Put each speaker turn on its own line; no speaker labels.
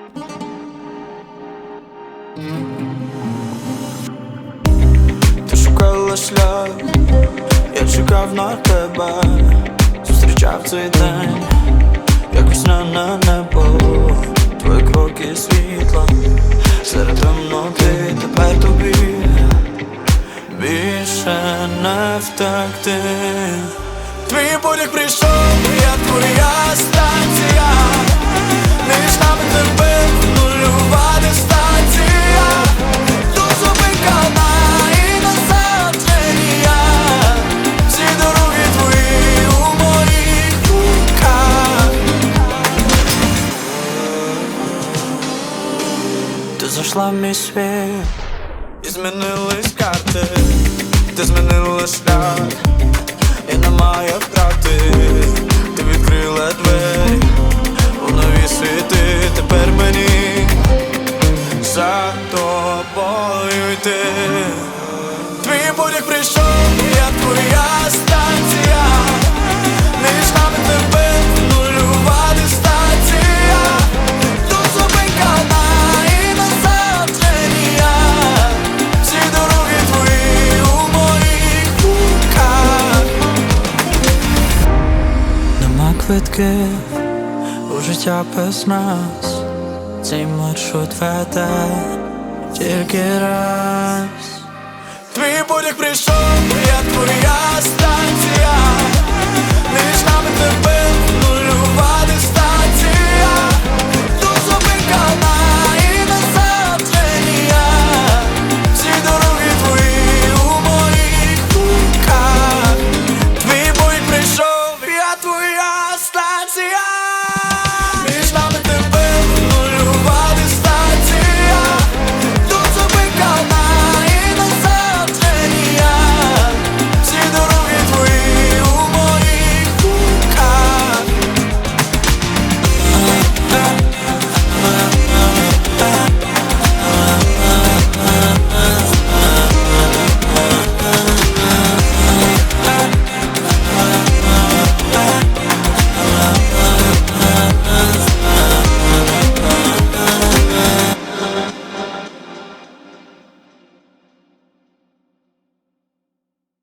Ти шукала шлях, я чекав на тебе, зустрічав цей день, як весняне небо, твої кроки світла, серед темноти тепер тобі більше не втекти. Твій потяг прийшов, я твоя станція, між нами тебе нульова дистанція. Тут зупинка і назад вже ніяк. Всі дороги твої у моїх руках. Ти зайшла в мій світ і змінились карти, ти змінила шлях і немає втрати. Ти відкрила двері у нові світи. Тепер мені за тобою йти. Твій потяг прийшов, я твоя станція, між нами тебе нульова дистанція. Тут зупинка і назад вже ніяк. Всі дороги твої у моїх руках. Нема квитків у життя без нас, цей маршрут веде тільки раз. Твій потяг прийшов, я твоя станція,